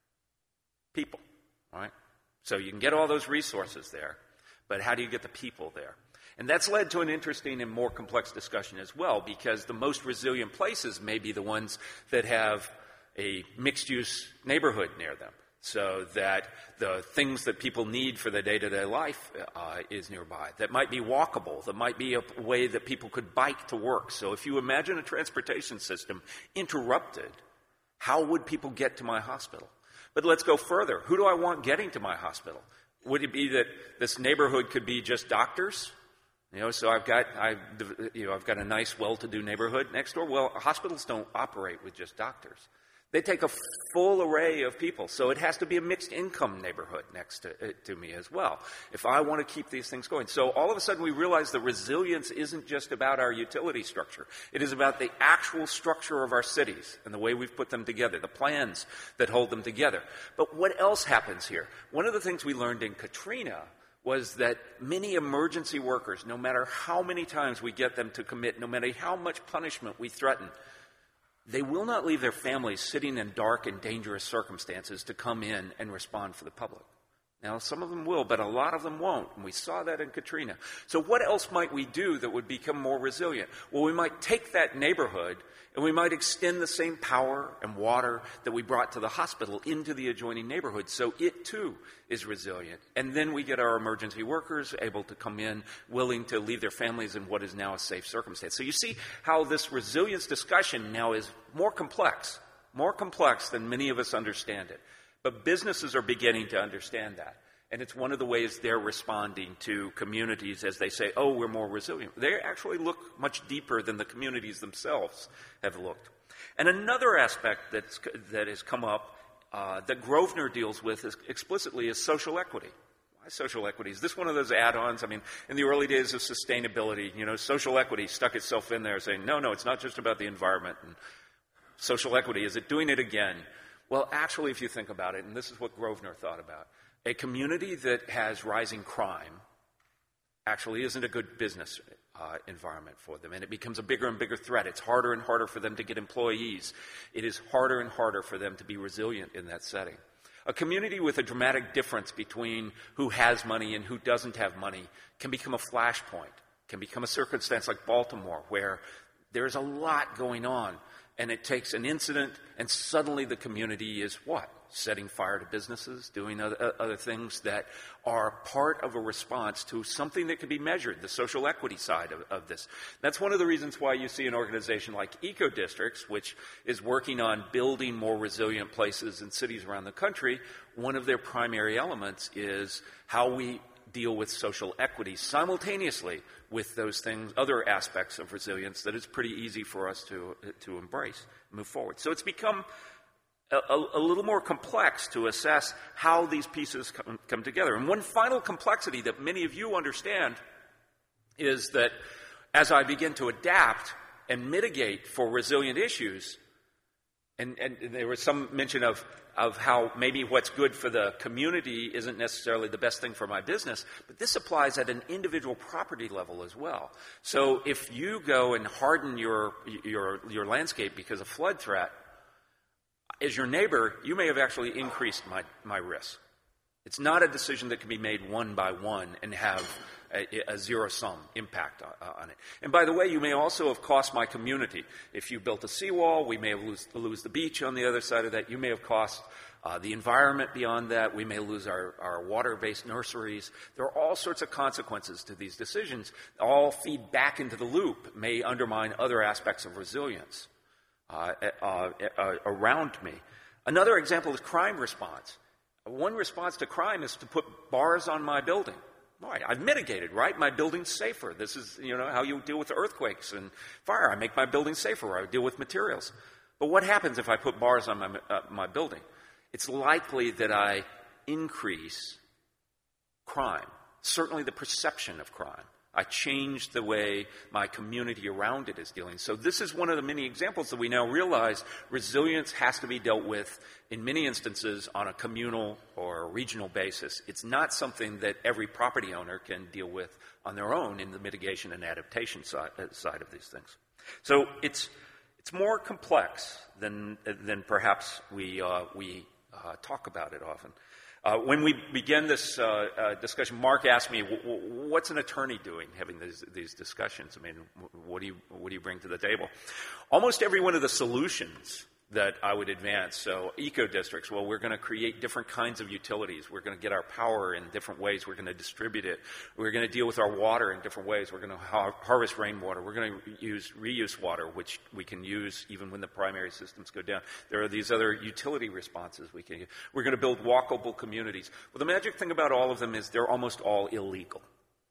People, all right? So you can get all those resources there, but how do you get the people there? And that's led to an interesting and more complex discussion as well, because the most resilient places may be the ones that have a mixed-use neighborhood near them, so that the things that people need for their day-to-day life uh, is nearby. That might be walkable. That might be a way that people could bike to work. So if you imagine a transportation system interrupted, how would people get to my hospital? But let's go further. Who do I want getting to my hospital? Would it be that this neighborhood could be just doctors? You know, so I've got, I, you know, I've got a nice, well-to-do neighborhood next door. Well, hospitals don't operate with just doctors. They take a full array of people, so it has to be a mixed-income neighborhood next to, uh, to me as well, if I want to keep these things going. So all of a sudden we realize that resilience isn't just about our utility structure. It is about the actual structure of our cities and the way we've put them together, the plans that hold them together. But what else happens here? One of the things we learned in Katrina was that many emergency workers, no matter how many times we get them to commit, no matter how much punishment we threaten, they will not leave their families sitting in dark and dangerous circumstances to come in and respond for the public. Now, some of them will, but a lot of them won't, and we saw that in Katrina. So what else might we do that would become more resilient? Well, we might take that neighborhood, and we might extend the same power and water that we brought to the hospital into the adjoining neighborhood, so it, too, is resilient. And then we get our emergency workers able to come in, willing to leave their families in what is now a safe circumstance. So you see how this resilience discussion now is more complex, more complex than many of us understand it. But businesses are beginning to understand that. And it's one of the ways they're responding to communities as they say, oh, we're more resilient. They actually look much deeper than the communities themselves have looked. And another aspect that's, that has come up uh, that Grosvenor deals with is, explicitly is social equity. Why social equity? Is this one of those add-ons? I mean, in the early days of sustainability, you know, social equity stuck itself in there saying, no, no, it's not just about the environment. And social equity, is it doing it again? Well, actually, if you think about it, and this is what Grosvenor thought about, a community that has rising crime actually isn't a good business uh, environment for them, and it becomes a bigger and bigger threat. It's harder and harder for them to get employees. It is harder and harder for them to be resilient in that setting. A community with a dramatic difference between who has money and who doesn't have money can become a flashpoint, can become a circumstance like Baltimore, where there's a lot going on. And it takes an incident, and suddenly the community is what? Setting fire to businesses, doing other, other things that are part of a response to something that can be measured, the social equity side of, of this. That's one of the reasons why you see an organization like Eco Districts, which is working on building more resilient places in cities around the country. One of their primary elements is how we deal with social equity simultaneously with those things, other aspects of resilience that it's pretty easy for us to, to embrace, move forward. So it's become a, a, a little more complex to assess how these pieces come, come together. And one final complexity that many of you understand is that as I begin to adapt and mitigate for resilient issues, and, and there was some mention of, of how maybe what's good for the community isn't necessarily the best thing for my business, but this applies at an individual property level as well. So if you go and harden your, your, your landscape because of flood threat, as your neighbor, you may have actually increased my, my risk. It's not a decision that can be made one by one and have a, a zero-sum impact on it. And by the way, you may also have cost my community. If you built a seawall, we may have lose, lose the beach on the other side of that. You may have cost uh, the environment beyond that. We may lose our, our water-based nurseries. There are all sorts of consequences to these decisions. All feed back into the loop, may undermine other aspects of resilience uh, uh, uh, around me. Another example is crime response. One response to crime is to put bars on my building. All right, I've mitigated, right? My building's safer. This is, you know, how you deal with earthquakes and fire. I make my building safer. I deal with materials. But what happens if I put bars on my, uh, my building? It's likely that I increase crime, certainly the perception of crime. I change the way my community around it is dealing. So this is one of the many examples that we now realize resilience has to be dealt with in many instances on a communal or a regional basis. It's not something that every property owner can deal with on their own in the mitigation and adaptation side, uh, side of these things. So it's it's more complex than than perhaps we uh, we uh, talk about it often. Uh, when we began this uh, uh, discussion, Mark asked me, w- w- what's an attorney doing having these, these discussions? I mean, w- what do you what do you bring to the table? Almost every one of the solutions that I would advance, so eco-districts, well, we're going to create different kinds of utilities. We're going to get our power in different ways. We're going to distribute it. We're going to deal with our water in different ways. We're going to har- harvest rainwater. We're going to use reuse water, which we can use even when the primary systems go down. There are these other utility responses we can use. We're going to build walkable communities. Well, the magic thing about all of them is they're almost all illegal.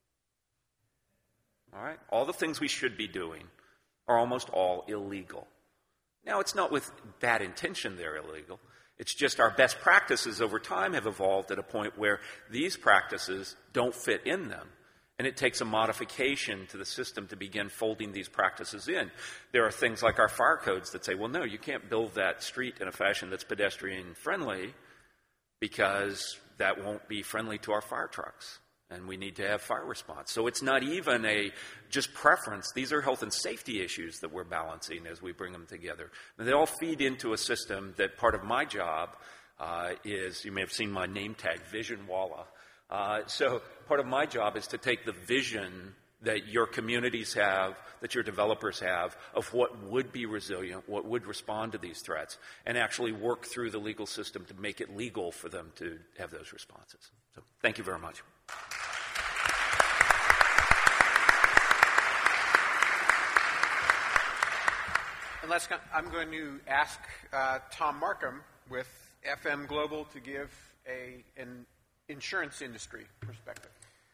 All right? All the things we should be doing are almost all illegal. Now, it's not with bad intention they're illegal. It's just our best practices over time have evolved at a point where these practices don't fit in them. And it takes a modification to the system to begin folding these practices in. There are things like our fire codes that say, well, no, you can't build that street in a fashion that's pedestrian-friendly because that won't be friendly to our fire trucks. And we need to have fire response. So it's not even a just preference. These are health and safety issues that we're balancing as we bring them together. And they all feed into a system that part of my job uh, is, you may have seen my name tag, Vision Walla. Uh, so part of my job is to take the vision that your communities have, that your developers have, of what would be resilient, what would respond to these threats, and actually work through the legal system to make it legal for them to have those responses. So thank you very much. And let's, I'm going to ask uh, Tom Markham with F M Global to give a, an insurance industry perspective.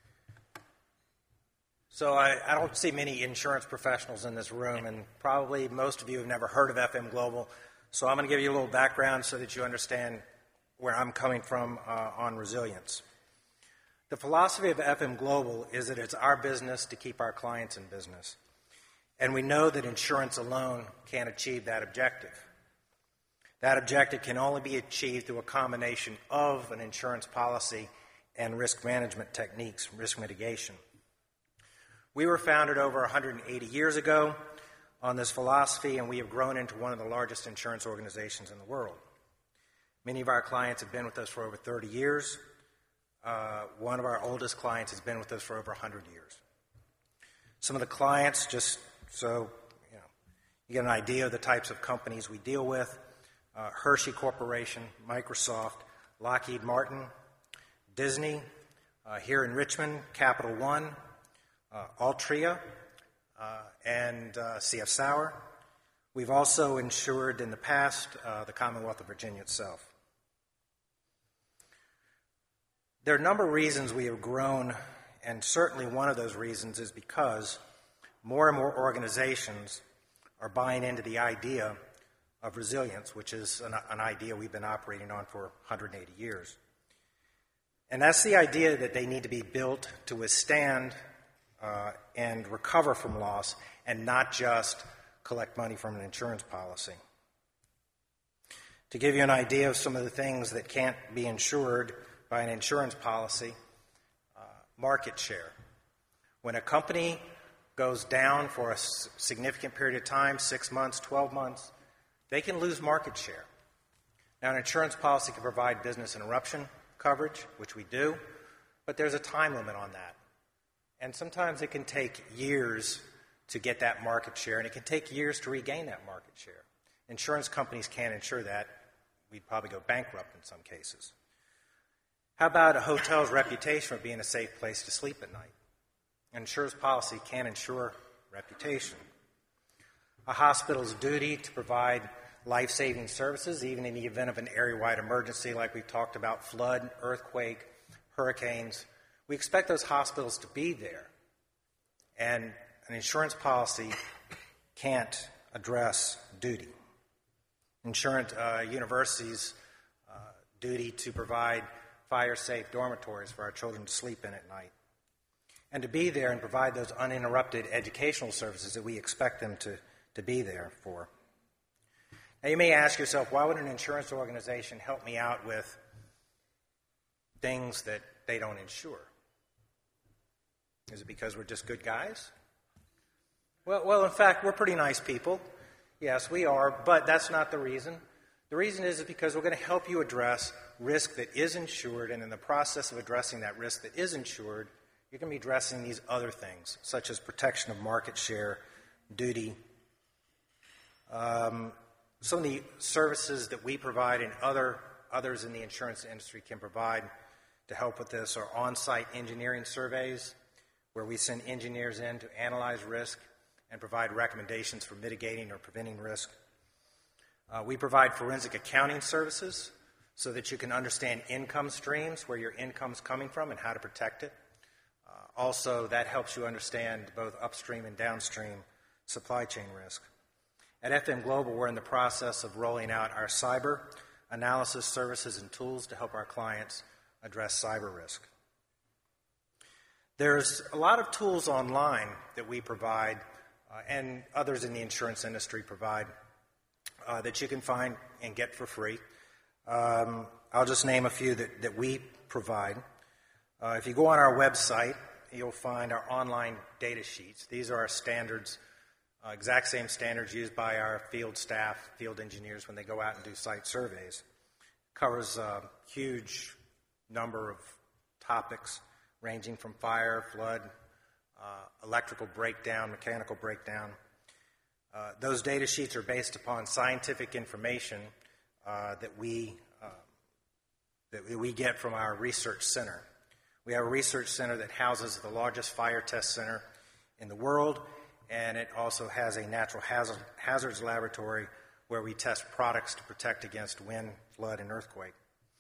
So I, I don't see many insurance professionals in this room, and probably most of you have never heard of F M Global. So I'm going to give you a little background so that you understand where I'm coming from uh, on resilience. The philosophy of F M Global is that it's our business to keep our clients in business. And we know that insurance alone can't achieve that objective. That objective can only be achieved through a combination of an insurance policy and risk management techniques, risk mitigation. We were founded over one hundred eighty years ago on this philosophy, and we have grown into one of the largest insurance organizations in the world. Many of our clients have been with us for over thirty years. Uh, one of our oldest clients has been with us for over one hundred years. Some of the clients, just so you know, you get an idea of the types of companies we deal with: uh, Hershey Corporation, Microsoft, Lockheed Martin, Disney, uh, here in Richmond, Capital One, uh, Altria, uh, and uh, C F Sauer. We've also insured in the past uh, the Commonwealth of Virginia itself. There are a number of reasons we have grown, and certainly one of those reasons is because more and more organizations are buying into the idea of resilience, which is an, an idea we've been operating on for one hundred eighty years. And that's the idea that they need to be built to withstand uh, and recover from loss and not just collect money from an insurance policy. To give you an idea of some of the things that can't be insured by an insurance policy, uh, market share. When a company goes down for a significant period of time, six months, twelve months, they can lose market share. Now, an insurance policy can provide business interruption coverage, which we do, but there's a time limit on that. And sometimes it can take years to get that market share, and it can take years to regain that market share. Insurance companies can't insure that. We'd probably go bankrupt in some cases. How about a hotel's reputation for being a safe place to sleep at night? An insurance policy can't insure reputation. A hospital's duty to provide life-saving services, even in the event of an area-wide emergency like we've talked about, flood, earthquake, hurricanes. We expect those hospitals to be there. And an insurance policy can't address duty. Insurance uh, universities' uh, duty to provide fire-safe dormitories for our children to sleep in at night, and to be there and provide those uninterrupted educational services that we expect them to, to be there for. Now, you may ask yourself, why would an insurance organization help me out with things that they don't insure? Is it because we're just good guys? Well, well, in fact, we're pretty nice people. Yes, we are, but that's not the reason. The reason is because we're going to help you address risk that is insured, and in the process of addressing that risk that is insured, you're going to be addressing these other things, such as protection of market share, duty. Um, some of the services that we provide and other others in the insurance industry can provide to help with this are on-site engineering surveys, where we send engineers in to analyze risk and provide recommendations for mitigating or preventing risk. Uh, we provide forensic accounting services so that you can understand income streams, where your income's coming from, and how to protect it. Uh, also, that helps you understand both upstream and downstream supply chain risk. At F M Global, we're in the process of rolling out our cyber analysis services and tools to help our clients address cyber risk. There's a lot of tools online that we provide uh, and others in the insurance industry provide uh, that you can find and get for free. Um, I'll just name a few that, that we provide. Uh, if you go on our website, you'll find our online data sheets. These are our standards, uh, exact same standards used by our field staff, field engineers when they go out and do site surveys. Covers a huge number of topics ranging from fire, flood, uh, electrical breakdown, mechanical breakdown. Uh, those data sheets are based upon scientific information uh, that we uh, that we get from our research center. We have a research center that houses the largest fire test center in the world, and it also has a natural hazard, hazards laboratory where we test products to protect against wind, flood, and earthquake.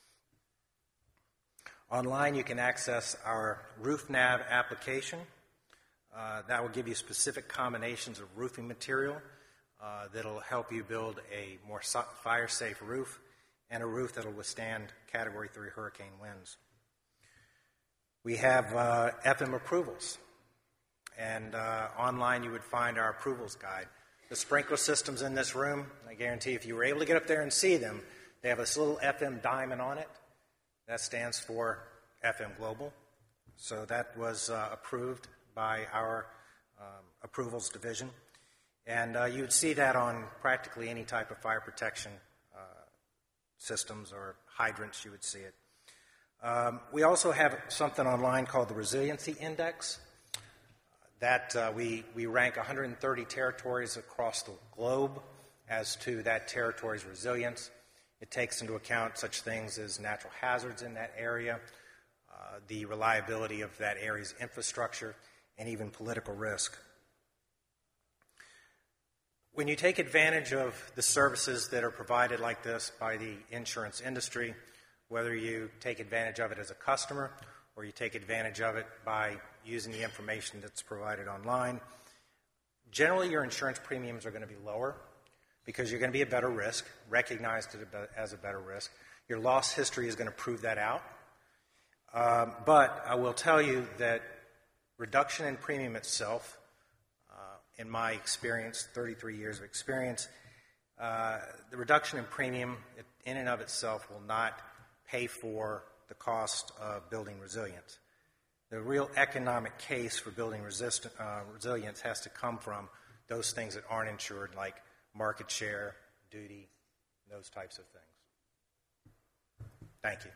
Online, you can access our RoofNav application. Uh, that will give you specific combinations of roofing material uh, that will help you build a more so- fire-safe roof and a roof that will withstand Category three hurricane winds. We have uh, F M approvals, and uh, online you would find our approvals guide. The sprinkler systems in this room, I guarantee if you were able to get up there and see them, they have this little F M diamond on it. That stands for F M Global. So that was uh, approved by our um, approvals division. And uh, you'd see that on practically any type of fire protection uh, systems or hydrants, you would see it. Um, we also have something online called the Resiliency Index. That uh, we, we rank one hundred thirty territories across the globe as to that territory's resilience. It takes into account such things as natural hazards in that area, uh, the reliability of that area's infrastructure, and even political risk. When you take advantage of the services that are provided like this by the insurance industry, whether you take advantage of it as a customer or you take advantage of it by using the information that's provided online. Generally, your insurance premiums are going to be lower because you're going to be a better risk, recognized as a better risk. Your loss history is going to prove that out. Um, but I will tell you that reduction in premium itself, uh, in my experience, thirty-three years of experience, uh, the reduction in premium in and of itself will not pay for the cost of building resilience. The real economic case for building resist, uh, resilience has to come from those things that aren't insured, like market share, duty, those types of things. Thank you.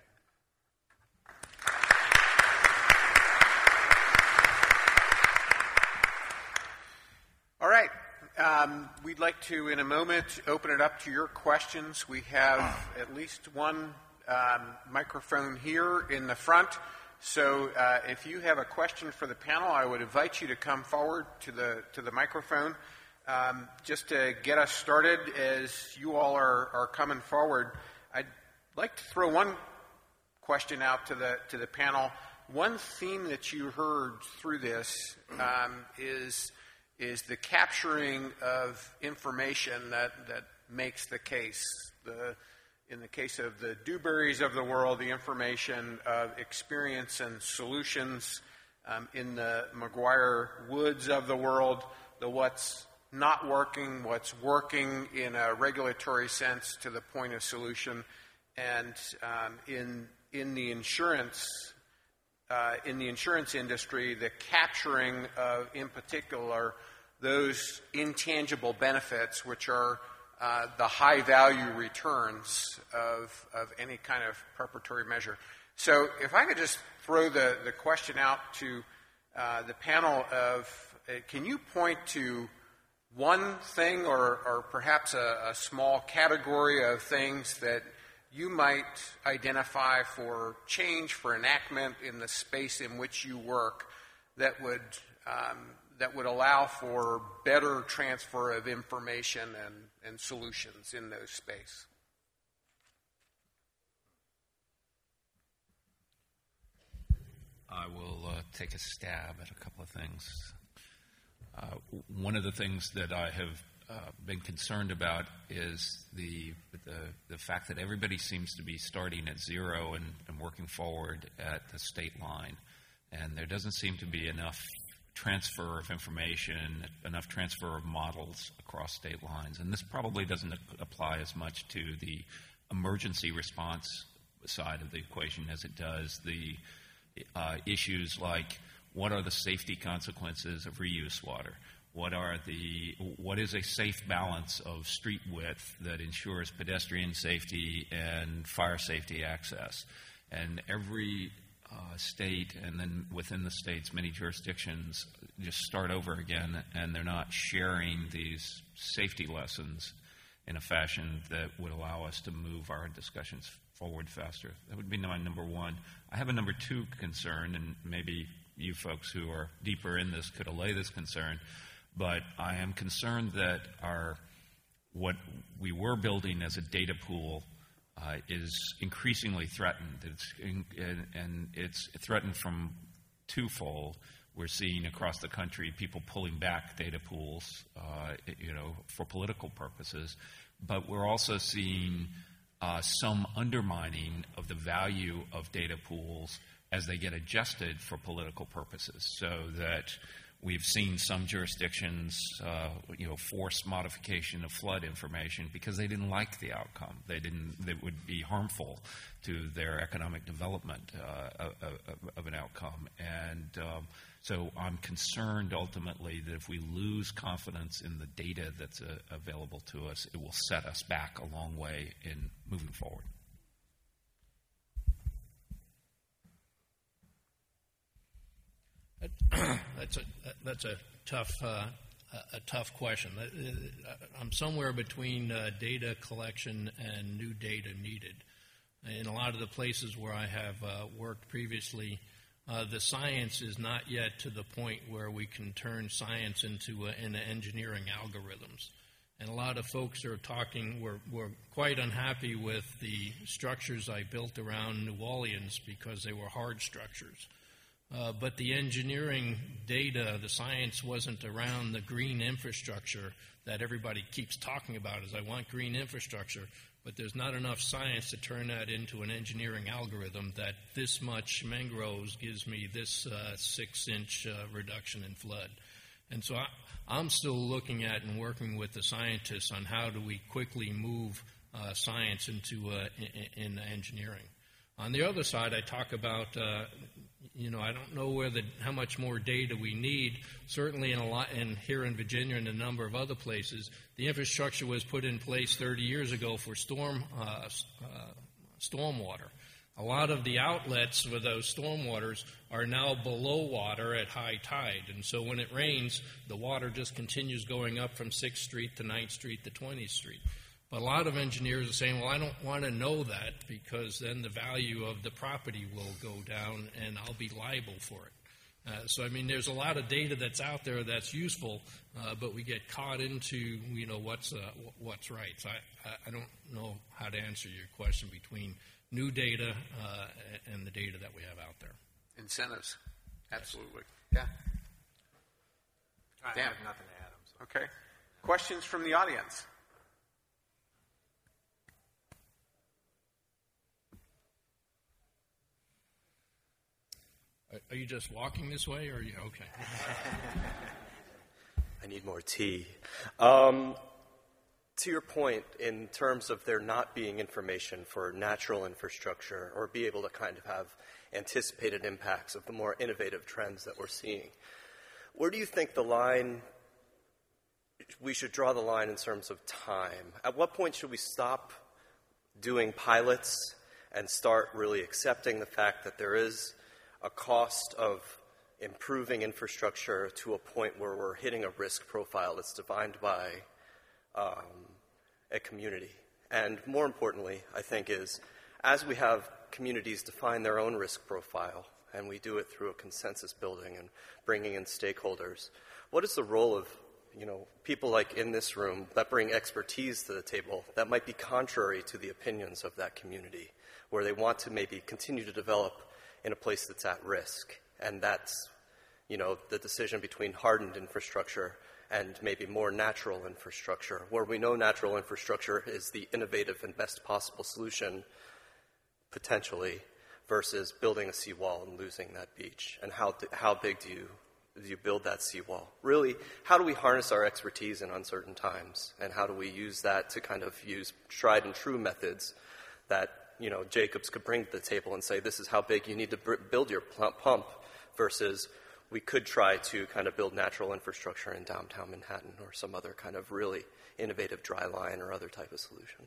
All right. Um, we'd like to, in a moment, open it up to your questions. We have at least one um, microphone here in the front. So uh, if you have a question for the panel, I would invite you to come forward to the to the microphone. Um, just to get us started, as you all are, are coming forward, I'd like to throw one question out to the to the panel. One theme that you heard through this um, is is the capturing of information that, that makes the case. The, in the case of the Dewberrys of the world, the information of experience and solutions. Um, in the McGuire Woods of the world, the what's not working, what's working in a regulatory sense to the point of solution. And um, in, in the insurance Uh, in the insurance industry, the capturing of, in particular, those intangible benefits, which are uh, the high-value returns of, of any kind of preparatory measure. So if I could just throw the, the question out to uh, the panel of, uh, can you point to one thing or, or perhaps a, a small category of things that you might identify for change, for enactment in the space in which you work that would um, that would allow for better transfer of information and, and solutions in those space? I will uh, take a stab at a couple of things. Uh, one of the things that I have Uh, been concerned about is the, the the fact that everybody seems to be starting at zero and, and working forward at the state line, and there doesn't seem to be enough transfer of information, enough transfer of models across state lines. And this probably doesn't apply as much to the emergency response side of the equation as it does the uh, issues like what are the safety consequences of reuse water. What are the what is a safe balance of street width that ensures pedestrian safety and fire safety access? And every uh, state, and then within the states, many jurisdictions just start over again, and they're not sharing these safety lessons in a fashion that would allow us to move our discussions forward faster. That would be my number one. I have a number two concern, and maybe you folks who are deeper in this could allay this concern. But I am concerned that our what we were building as a data pool uh, is increasingly threatened. It's in, and, and it's threatened from twofold. We're seeing across the country people pulling back data pools, uh, you know, for political purposes. But we're also seeing uh, some undermining of the value of data pools as they get adjusted for political purposes, so that we've seen some jurisdictions, uh, you know, force modification of flood information because they didn't like the outcome. They didn't. That would be harmful to their economic development uh, of, of, of an outcome. And um, so I'm concerned ultimately that if we lose confidence in the data that's uh, available to us, it will set us back a long way in moving forward. That's a that's a tough uh, a tough question. I'm somewhere between uh, data collection and new data needed. In a lot of the places where I have uh, worked previously, uh, the science is not yet to the point where we can turn science into, uh, into engineering algorithms. And a lot of folks are talking, were, were quite unhappy with the structures I built around New Orleans because they were hard structures. Uh, but the engineering data, the science wasn't around the green infrastructure that everybody keeps talking about, is I want green infrastructure, but there's not enough science to turn that into an engineering algorithm that this much mangroves gives me this uh, six-inch uh, reduction in flood. And so I, I'm still looking at and working with the scientists on how do we quickly move uh, science into uh, in, in engineering. On the other side, I talk about, uh, you know, I don't know where the, how much more data we need. Certainly in a lot, and here in Virginia and a number of other places, the infrastructure was put in place thirty years ago for storm uh, uh, stormwater. A lot of the outlets for those stormwaters are now below water at high tide, and so when it rains, the water just continues going up from sixth Street to ninth Street to twentieth Street. But a lot of engineers are saying, well, I don't want to know that because then the value of the property will go down and I'll be liable for it. Uh, so, I mean, there's a lot of data that's out there that's useful, uh, but we get caught into, you know, what's uh, what's right. So I, I don't know how to answer your question between new data uh, and the data that we have out there. Incentives. Absolutely. Yeah. I Dan. have nothing to add. I'm sorry. Okay. Questions from the audience? Are you just walking this way, or are you okay? I need more tea. Um, to your point, in terms of there not being information for natural infrastructure or be able to kind of have anticipated impacts of the more innovative trends that we're seeing, where do you think the line, we should draw the line in terms of time? At what point should we stop doing pilots and start really accepting the fact that there is a cost of improving infrastructure to a point where we're hitting a risk profile that's defined by um, a community? And more importantly, I think, is as we have communities define their own risk profile, and we do it through a consensus building and bringing in stakeholders, what is the role of, you know, people like in this room that bring expertise to the table that might be contrary to the opinions of that community, where they want to maybe continue to develop in a place that's at risk? And that's, you know, the decision between hardened infrastructure and maybe more natural infrastructure, where we know natural infrastructure is the innovative and best possible solution, potentially, versus building a seawall and losing that beach. And how how big do you do you build that seawall? Really, how do we harness our expertise in uncertain times? And how do we use that to kind of use tried and true methods that, you know, Jacobs could bring to the table and say, this is how big you need to b- build your pump, versus we could try to kind of build natural infrastructure in downtown Manhattan or some other kind of really innovative dry line or other type of solution.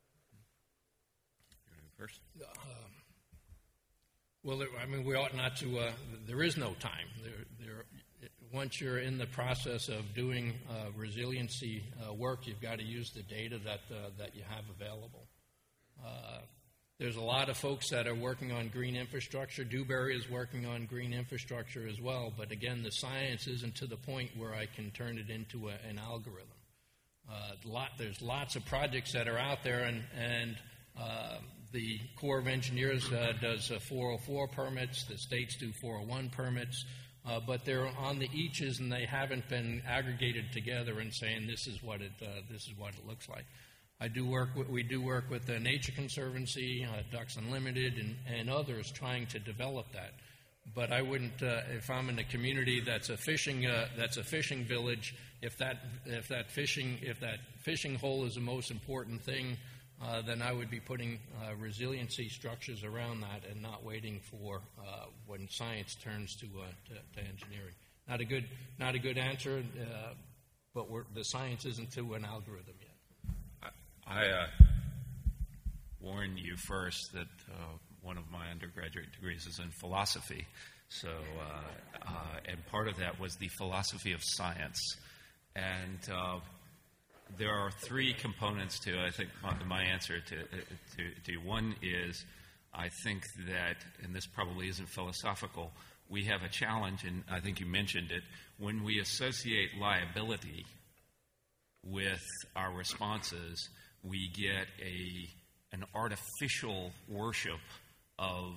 First. Um, well, there, I mean, we ought not to, uh, there is no time. There, there, once you're in the process of doing uh, resiliency uh, work, you've got to use the data that, uh, that you have available. Uh, There's a lot of folks that are working on green infrastructure. Dewberry is working on green infrastructure as well, but again, the science isn't to the point where I can turn it into a, an algorithm. Uh, lot, there's lots of projects that are out there, and, and uh, the Corps of Engineers uh, does uh, four oh four permits, the states do four oh one permits, uh, but they're on the eaches and they haven't been aggregated together and saying this is what it, uh, this is what it looks like. I do work. With, we do work with the Nature Conservancy, uh, Ducks Unlimited, and, and others trying to develop that. But I wouldn't, uh, if I'm in a community that's a fishing uh, that's a fishing village, if that if that fishing if that fishing hole is the most important thing, uh, then I would be putting uh, resiliency structures around that and not waiting for uh, when science turns to, uh, to to engineering. Not a good not a good answer, uh, but we're, the science isn't to an algorithm yet. I uh, warned you first that uh, one of my undergraduate degrees is in philosophy. So, uh, uh, and part of that was the philosophy of science. And uh, there are three components to, I think, my, my answer to, to, to one is, I think that, and this probably isn't philosophical, we have a challenge, and I think you mentioned it, when we associate liability with our responses, we get a an artificial worship of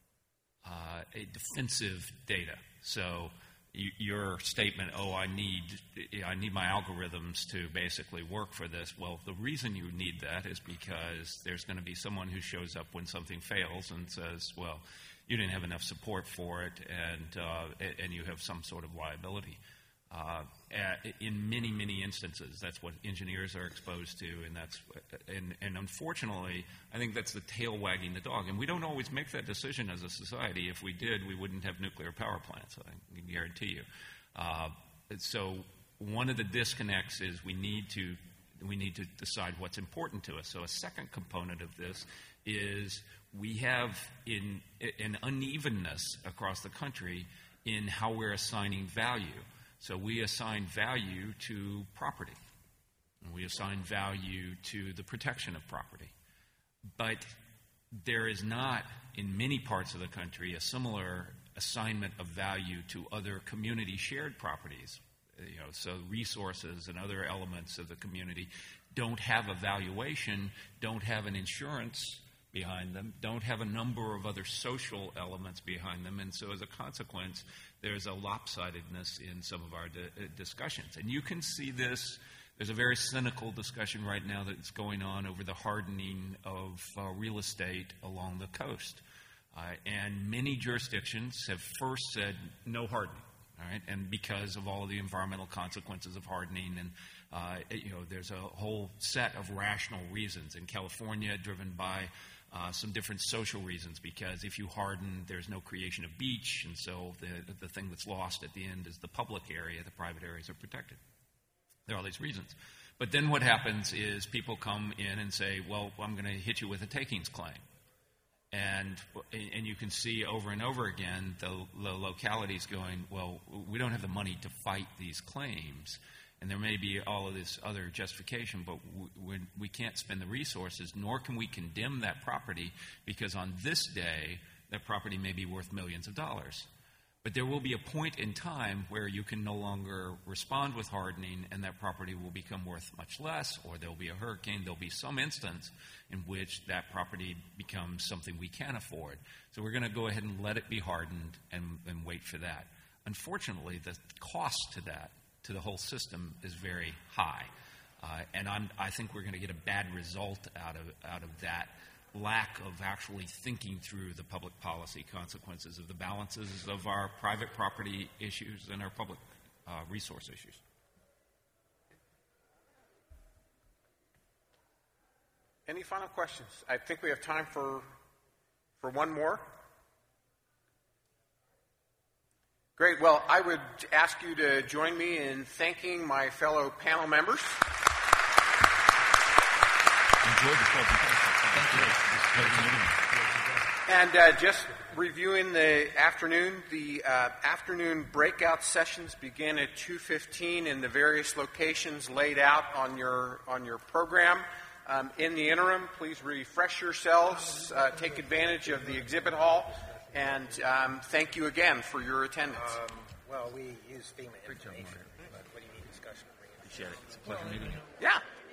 uh, a defensive data. So you, your statement, oh, I need I need my algorithms to basically work for this. Well, the reason you need that is because there's going to be someone who shows up when something fails and says, well, you didn't have enough support for it, and uh, and you have some sort of liability. Uh, in many, many instances, that's what engineers are exposed to, and that's and, and unfortunately, I think that's the tail wagging the dog. And we don't always make that decision as a society. If we did, we wouldn't have nuclear power plants, I can guarantee you. Uh, so one of the disconnects is we need to we need to decide what's important to us. So a second component of this is we have in an unevenness across the country in how we're assigning value. So we assign value to property. And we assign value to the protection of property. But there is not, in many parts of the country, a similar assignment of value to other community shared properties. You know, so resources and other elements of the community don't have a valuation, don't have an insurance behind them, don't have a number of other social elements behind them, and so as a consequence, there's a lopsidedness in some of our di- discussions. And you can see this, there's a very cynical discussion right now that's going on over the hardening of uh, real estate along the coast. Uh, and many jurisdictions have first said no hardening. All right, and because of all of the environmental consequences of hardening, and uh, you know, there's a whole set of rational reasons. In California, driven by uh, some different social reasons, because if you harden, there's no creation of beach, and so the the thing that's lost at the end is the public area. The private areas are protected. There are all these reasons. But then what happens is people come in and say, well, I'm going to hit you with a takings claim. And and you can see over and over again the, the localities going, well, we don't have the money to fight these claims. And there may be all of this other justification, but we, we can't spend the resources, nor can we condemn that property, because on this day, that property may be worth millions of dollars. But there will be a point in time where you can no longer respond with hardening, and that property will become worth much less, or there will be a hurricane. There will be some instance in which that property becomes something we can't afford. So we're going to go ahead and let it be hardened and, and wait for that. Unfortunately, the cost to that, to the whole system, is very high. Uh, and I'm, I think we're going to get a bad result out of, out of that lack of actually thinking through the public policy consequences of the balances of our private property issues and our public uh, resource issues. Any final questions? I think we have time for for one more. Great. Well, I would ask you to join me in thanking my fellow panel members. Enjoyed the presentation. Thank you. And uh, just reviewing the afternoon, the uh, afternoon breakout sessions begin at two fifteen in the various locations laid out on your on your program. Um, in the interim, please refresh yourselves, uh, take advantage of the exhibit hall, and um, thank you again for your attendance. Um, well, we use FEMA information, but what do you need discussion? Appreciate it. It's a pleasure meeting you. Yeah.